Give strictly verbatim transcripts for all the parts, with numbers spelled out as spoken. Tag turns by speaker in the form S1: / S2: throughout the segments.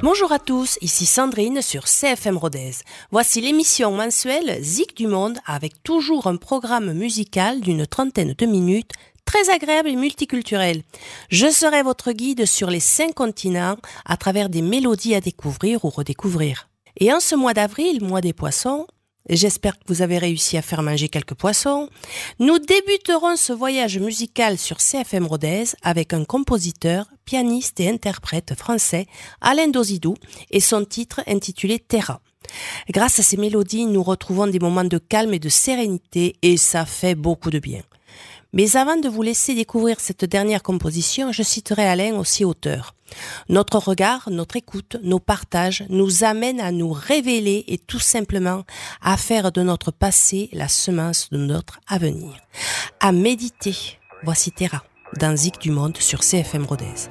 S1: Bonjour à tous, ici Sandrine sur C F M Rodez. Voici l'émission mensuelle Zik du Monde avec toujours un programme musical d'une trentaine de minutes très agréable et multiculturel. Je serai votre guide sur les cinq continents à travers des mélodies à découvrir ou redécouvrir. Et en ce mois d'avril, mois des poissons, j'espère que vous avez réussi à faire manger quelques poissons, nous débuterons ce voyage musical sur C F M Rodez avec un compositeur, pianiste et interprète français, Alain Dozidou, et son titre intitulé Terra. Grâce à ces mélodies, nous retrouvons des moments de calme et de sérénité et ça fait beaucoup de bien. Mais avant de vous laisser découvrir cette dernière composition, je citerai Alain, aussi auteur. Notre regard, notre écoute, nos partages nous amènent à nous révéler et tout simplement à faire de notre passé la semence de notre avenir. À méditer. Voici Terra, dans Zik du Monde sur C F M Rodez.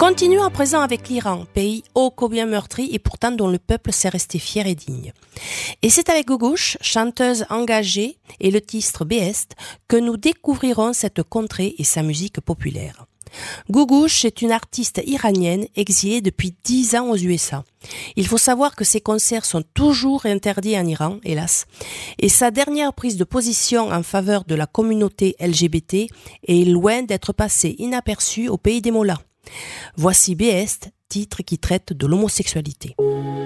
S1: Continuons à présent avec l'Iran, pays ô combien meurtri et pourtant dont le peuple s'est resté fier et digne. Et c'est avec Gougouch, chanteuse engagée, et le titre Behesht que nous découvrirons cette contrée et sa musique populaire. Gougouch est une artiste iranienne exilée depuis dix ans aux U S A. Il faut savoir que ses concerts sont toujours interdits en Iran, hélas, et sa dernière prise de position en faveur de la communauté L G B T est loin d'être passée inaperçue au pays des mollahs. Voici Behesht, titre qui traite de l'homosexualité.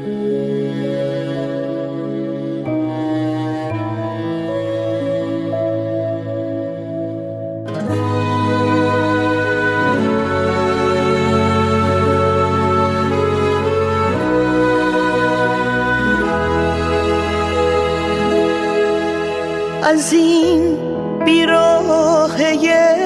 S2: از این بیراهه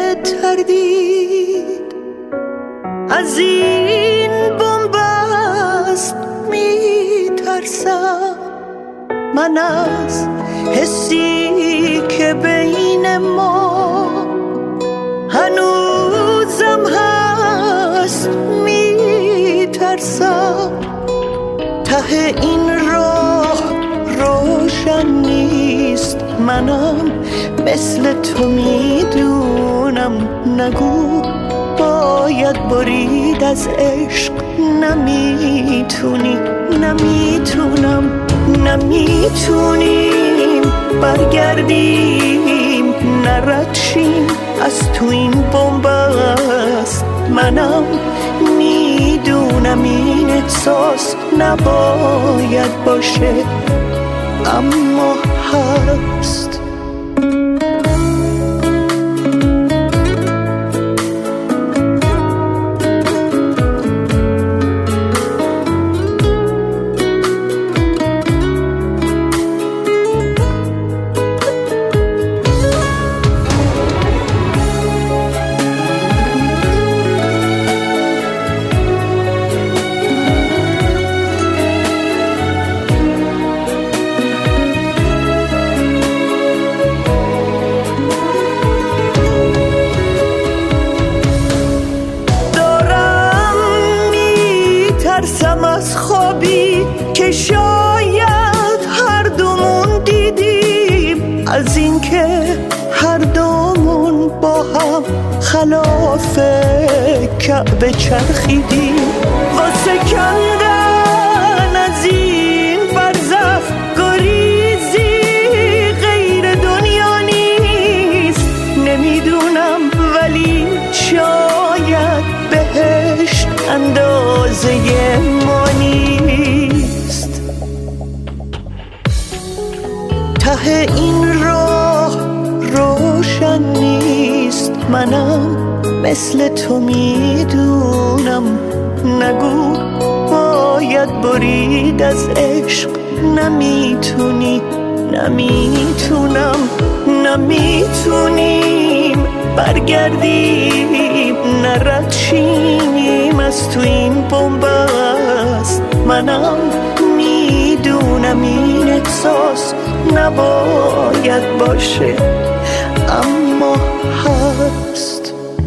S2: تردید از این بنبست میترسم من از حسی که بین ما هنوزم هست میترسم ته این راه روشن نیست منم مثل تو میدونم نگو باید برید از عشق نمیتونی نمیتونم نمیتونیم برگردیم نردشیم از تو این بنبست منم میدونم این احساس نباید باشه اما هست شاید هر دومون دیدیم از این که هر دومون با هم خلاف کعبه چرخیدیم واسه کندن از این برزخ گریزی غیر دنیا نیست نمیدونم ولی شاید بهشت اندازه ما نیست ته این راه روشن نیست منم مثل تو میدونم نگو باید برید از عشق نمیتونی نمیتونم نمیتونیم برگردیم نردشیم از تو این بنبست منم میدونم این احساس نباید باشه اما هست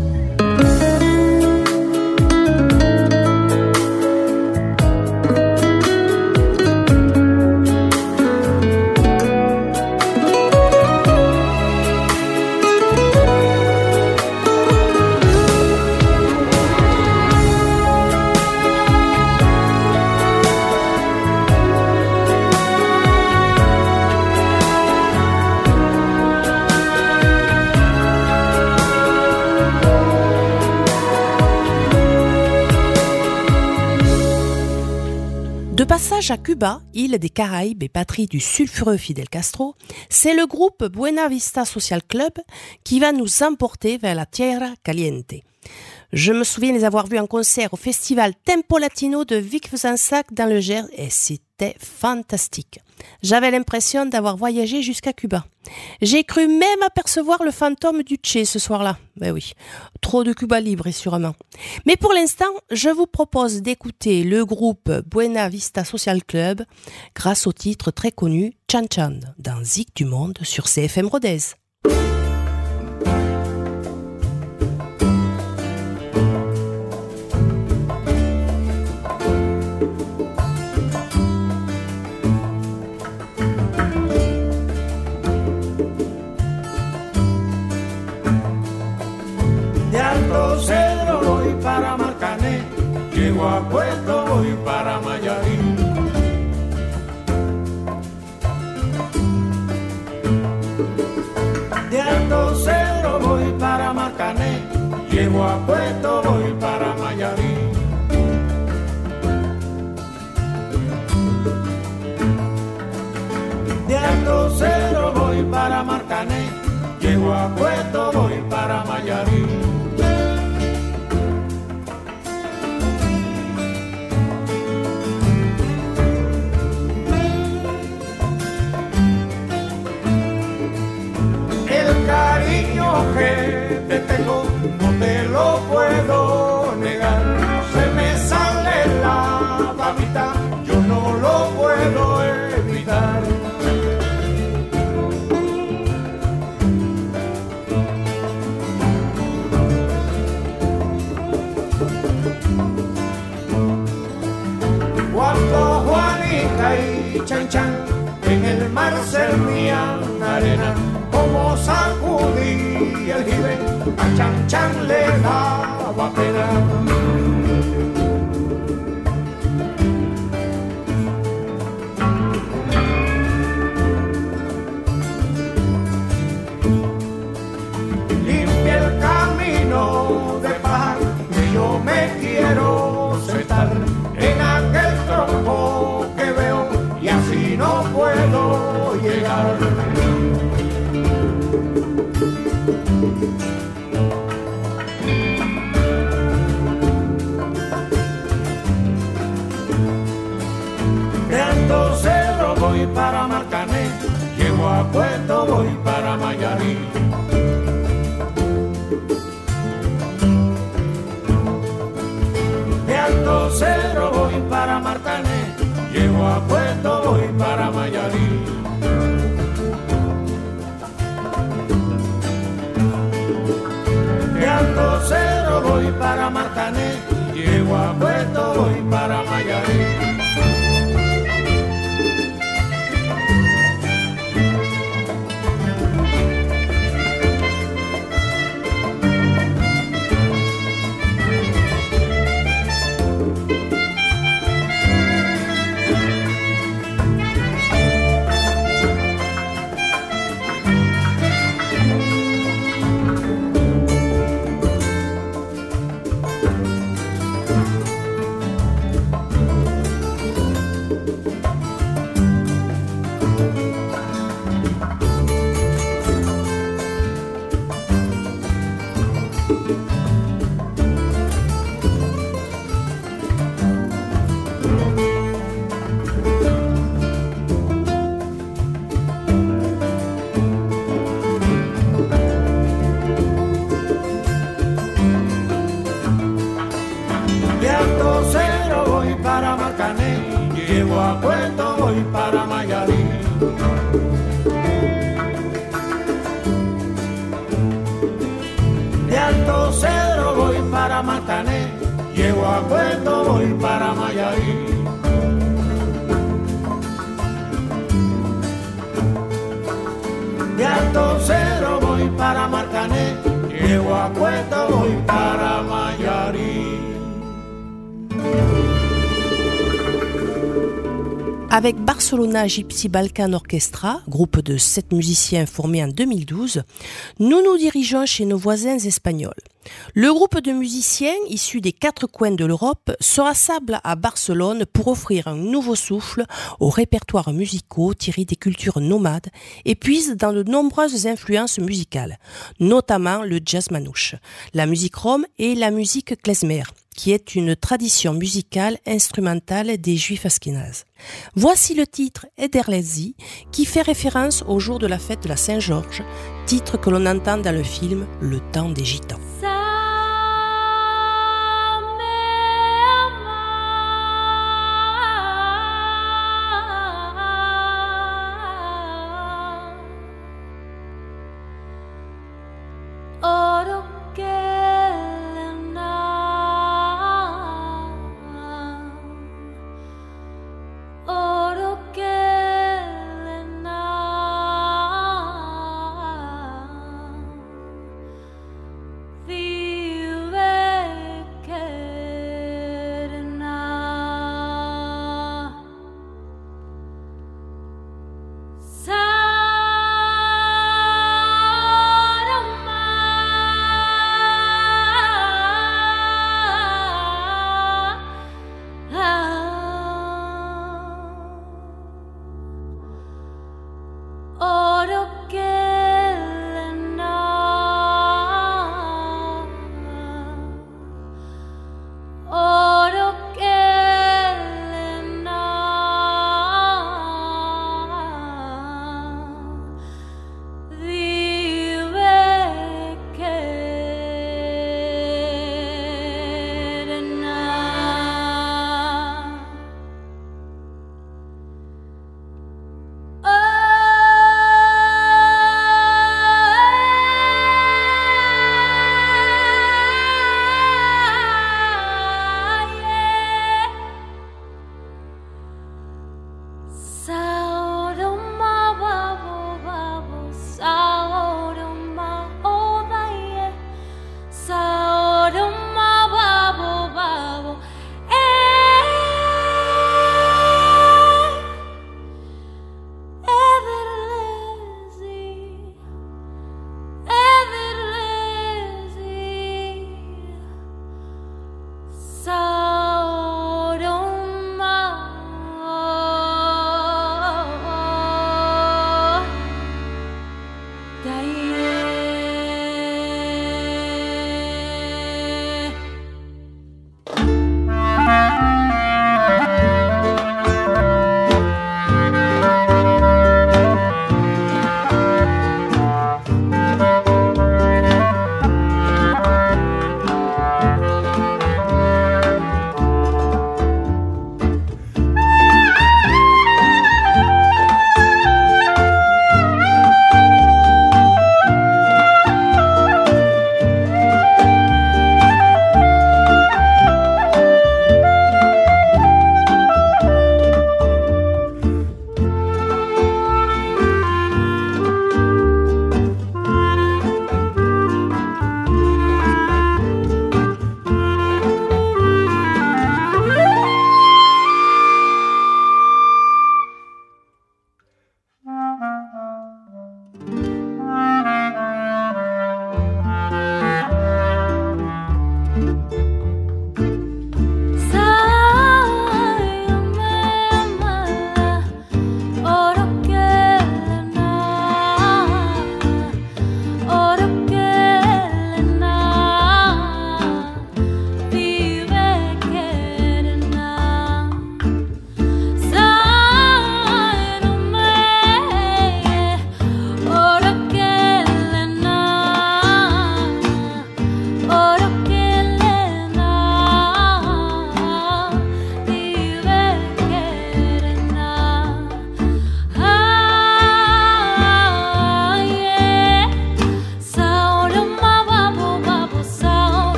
S1: De passage à Cuba, île des Caraïbes et patrie du sulfureux Fidel Castro, c'est le groupe Buena Vista Social Club qui va nous emporter vers la Tierra Caliente. Je me souviens les avoir vus en concert au festival Tempo Latino de Vic-Fezensac dans le Gers et c'était fantastique. J'avais l'impression d'avoir voyagé jusqu'à Cuba. J'ai cru même apercevoir le fantôme du Che ce soir-là. Ben oui, trop de Cuba libre sûrement. Mais pour l'instant, je vous propose d'écouter le groupe Buena Vista Social Club grâce au titre très connu Chan Chan dans Zik du Monde sur C F M Rodez.
S3: tengo, no te lo puedo negar. Se me sale la babita, yo no lo puedo evitar. Cuando Juanita y Chan Chan en el mar servían arena, como sacudí el jibe, a Chan Chan le daba pena. Limpia el camino de paz, que yo me quiero sentar en aquel tronco que veo y así no puedo llegar. De Alto Cerro voy para Marcané, llego a Puerto voy para Mayarí. De Alto Cerro voy para Marcané, llego a Puerto voy para Mayarí. De Alto Cerro voy para Marcané, llego a Puerto voy para Mayarí. Llego a Puerto, voy para Mayarí. De Alto Cerro voy para Marcané, llego a Puerto, voy para Mayarí. De Alto Cerro voy para Marcané, llego a Puerto, voy para Mayarí.
S1: Avec Barcelona Gypsy Balkan Orchestra, groupe de sept musiciens formé en deux mille douze, nous nous dirigeons chez nos voisins espagnols. Le groupe de musiciens issus des quatre coins de l'Europe se rassemble à Barcelone pour offrir un nouveau souffle aux répertoires musicaux tirés des cultures nomades et puise dans de nombreuses influences musicales, notamment le jazz manouche, la musique rom et la musique klezmer, qui est une tradition musicale instrumentale des Juifs askénazes. Voici le titre Ederlezi, qui fait référence au jour de la fête de la Saint-Georges, titre que l'on entend dans le film Le Temps des Gitans.
S4: The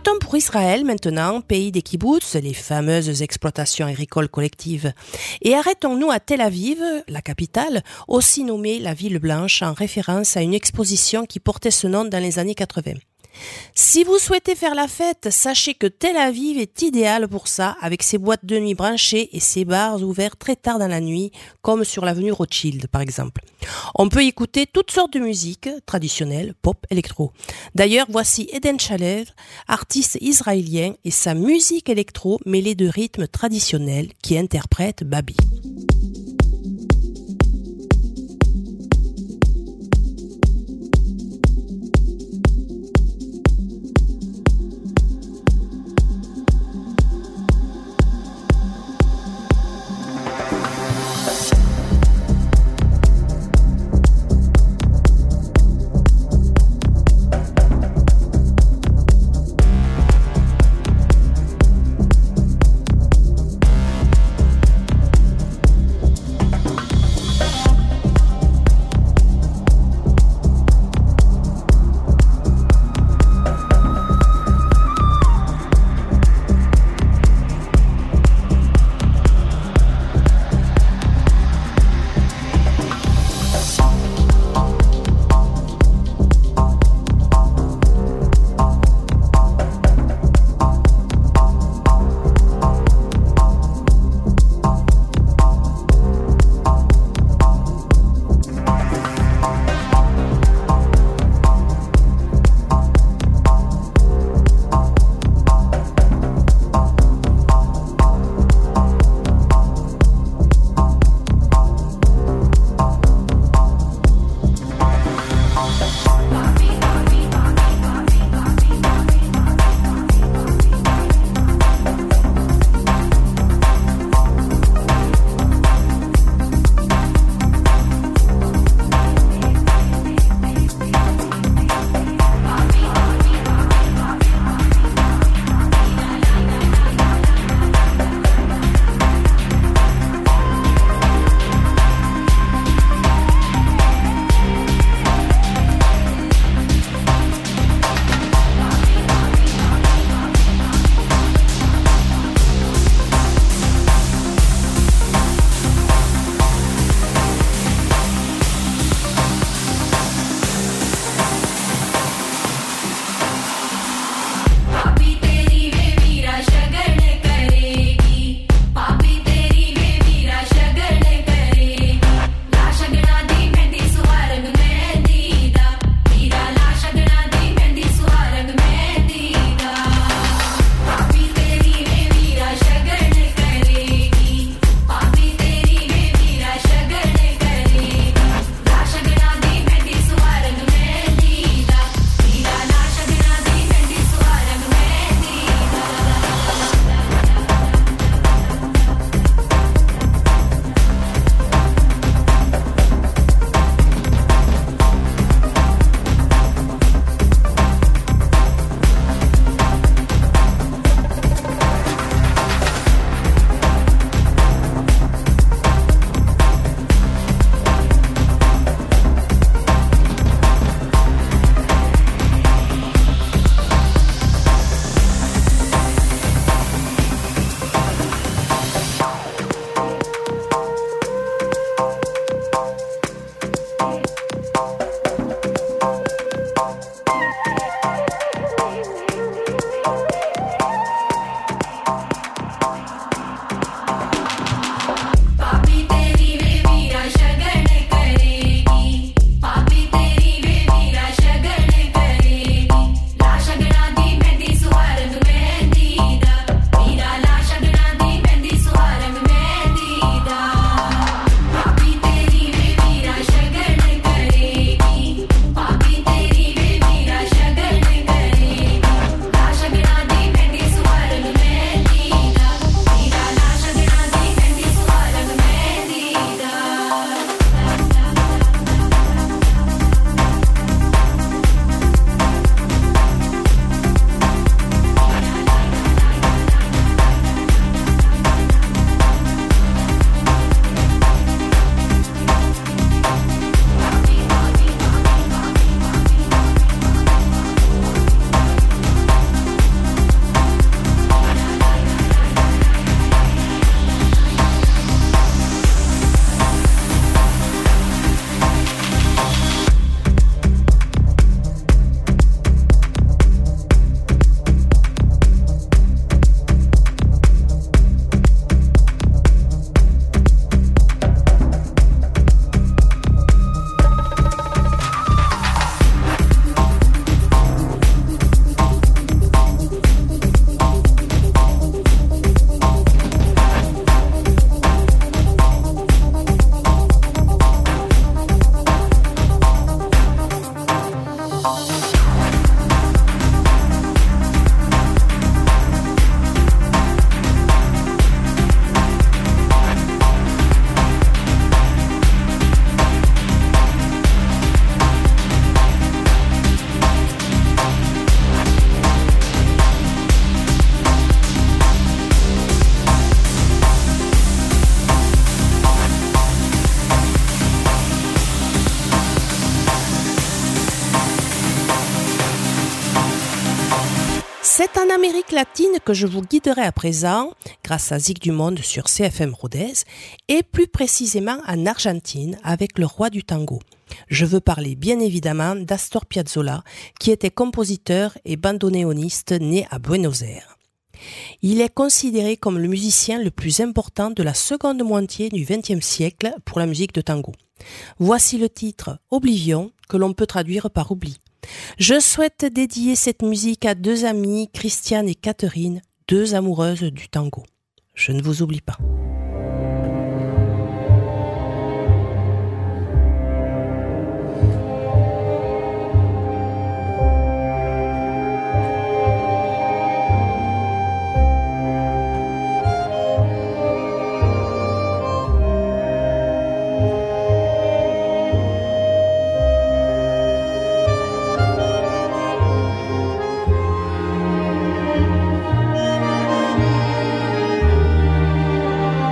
S1: Partons pour Israël maintenant, pays des kibboutz, les fameuses exploitations agricoles collectives. Et arrêtons-nous à Tel Aviv, la capitale, aussi nommée la ville blanche en référence à une exposition qui portait ce nom dans les années quatre-vingts. Si vous souhaitez faire la fête, sachez que Tel Aviv est idéal pour ça, avec ses boîtes de nuit branchées et ses bars ouverts très tard dans la nuit, comme sur l'avenue Rothschild par exemple. On peut y écouter toutes sortes de musique, traditionnelle, pop, électro. D'ailleurs, voici Eden Shalev, artiste israélien, et sa musique électro mêlée de rythmes traditionnels qui interprète Babi. C'est en Amérique latine que je vous guiderai à présent, grâce à Zik du Monde sur C F M Rodez, et plus précisément en Argentine avec le roi du tango. Je veux parler bien évidemment d'Astor Piazzolla, qui était compositeur et bandoneoniste né à Buenos Aires. Il est considéré comme le musicien le plus important de la seconde moitié du vingtième siècle pour la musique de tango. Voici le titre « Oblivion » que l'on peut traduire par « oubli ». Je souhaite dédier cette musique à deux amies, Christiane et Catherine, deux amoureuses du tango. Je ne vous oublie pas.
S2: Thank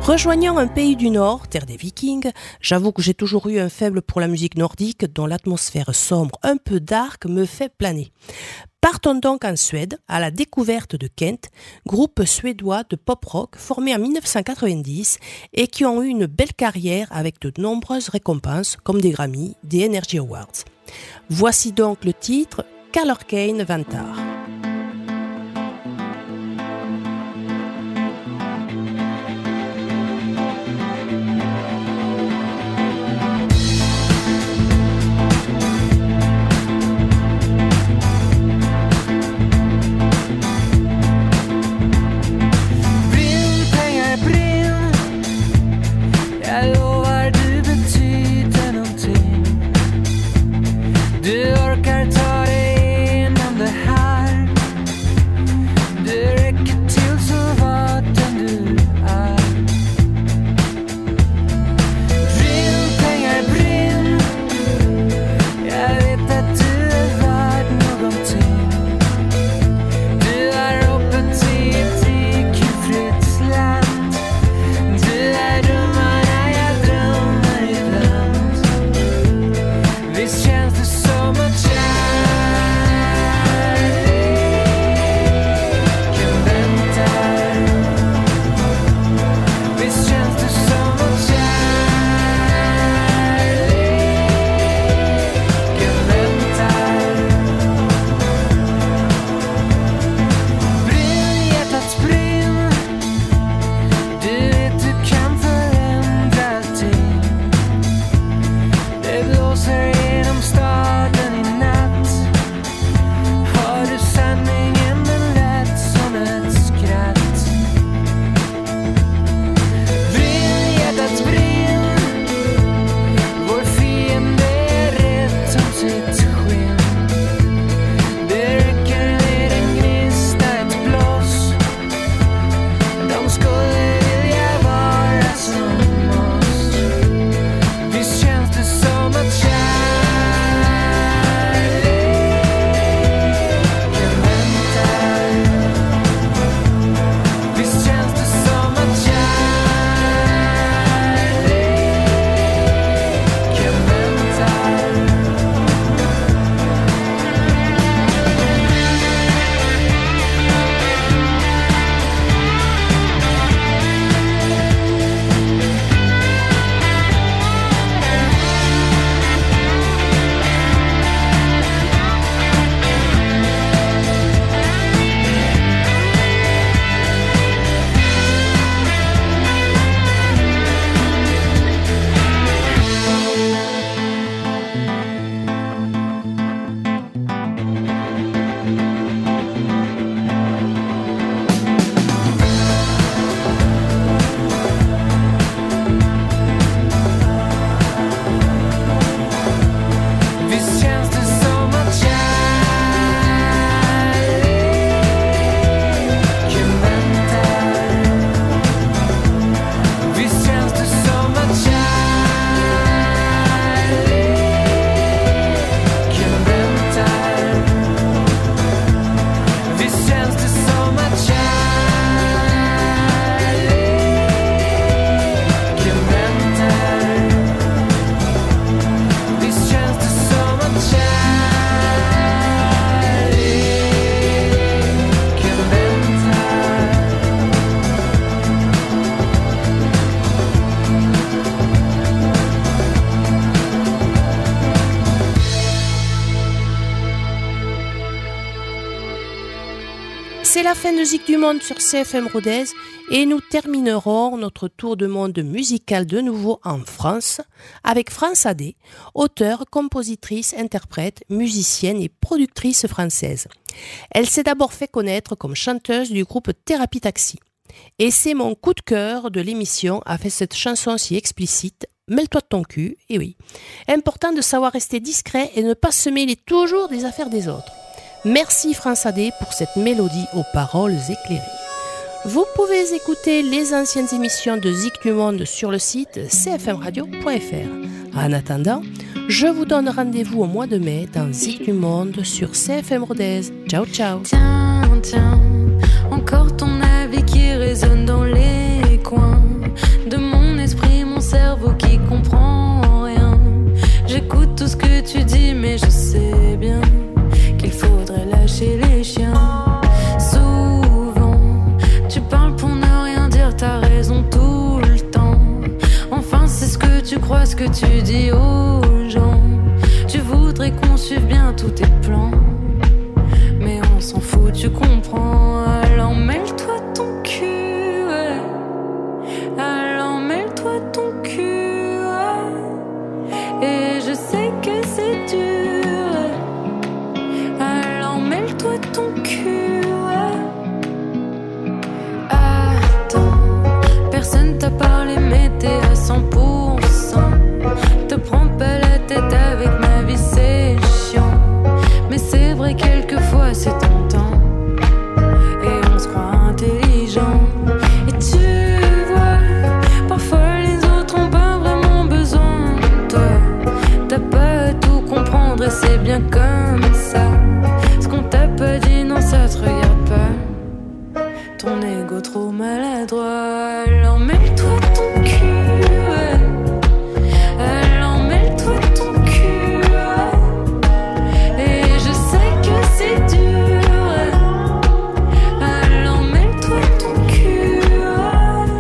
S1: Rejoignant un pays du Nord, terre des Vikings, j'avoue que j'ai toujours eu un faible pour la musique nordique dont l'atmosphère sombre, un peu dark, me fait planer. Partons donc en Suède, à la découverte de Kent, groupe suédois de pop-rock formé en dix-neuf cent quatre-vingt-dix et qui ont eu une belle carrière avec de nombreuses récompenses comme des Grammy, des Energy Awards. Voici donc le titre « Kalorkein Vantar ». C'est la fin de Zik du Monde sur C F M Rodez et nous terminerons notre tour de monde musical de nouveau en France avec France Adé, auteure, compositrice, interprète, musicienne et productrice française. Elle s'est d'abord fait connaître comme chanteuse du groupe Thérapie Taxi. Et c'est mon coup de cœur de l'émission a fait cette chanson si explicite, Mêle-toi de ton cul, et oui. Important de savoir rester discret et ne pas se mêler toujours des affaires des autres. Merci France Adé pour cette mélodie aux paroles éclairées. Vous pouvez écouter les anciennes émissions de Zik du Monde sur le site c f m radio point f r. En attendant, je vous donne rendez-vous au mois de mai dans Zik du Monde sur C F M Rodez. Ciao, ciao.
S4: Tiens, tiens, encore ton avis qui résonne dans les coins. tu dis aux gens. Tu voudrais qu'on suive bien tous tes plans, mais on s'en fout, tu comprends. Alors mêle-toi ton cul, ouais. Alors mêle-toi ton cul, ouais. Et je sais que c'est dur, ouais. Alors mêle-toi ton cul, ouais. Attends, personne t'a parlé mais t'es à cent pour cent. Te prends pas la tête avec ma vie, c'est chiant. Mais c'est vrai, quelquefois c'est tentant et on se croit intelligent. Et tu vois, parfois les autres ont pas vraiment besoin de toi. T'as pas à tout comprendre et c'est bien comme ça. Ce qu'on t'a pas dit, non, ça te regarde pas. Ton ego trop maladroit. Alors mets-toi ton cul, ouais. Alors mets-toi ton cul, ouais. Et je sais que c'est dur, ouais. Alors mets-toi ton cul, ouais.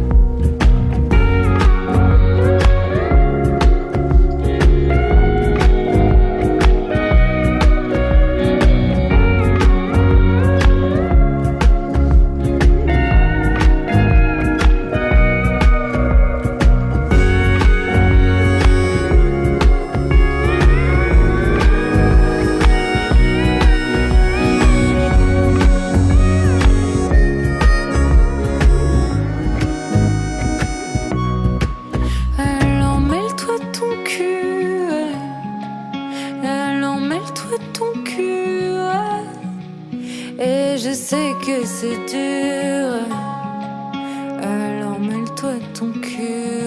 S4: Alors mêle-toi ton cul, ouais. Alors mêle-toi ton cul, ouais. Et je sais que c'est dur, ouais. Alors mêle-toi ton cul.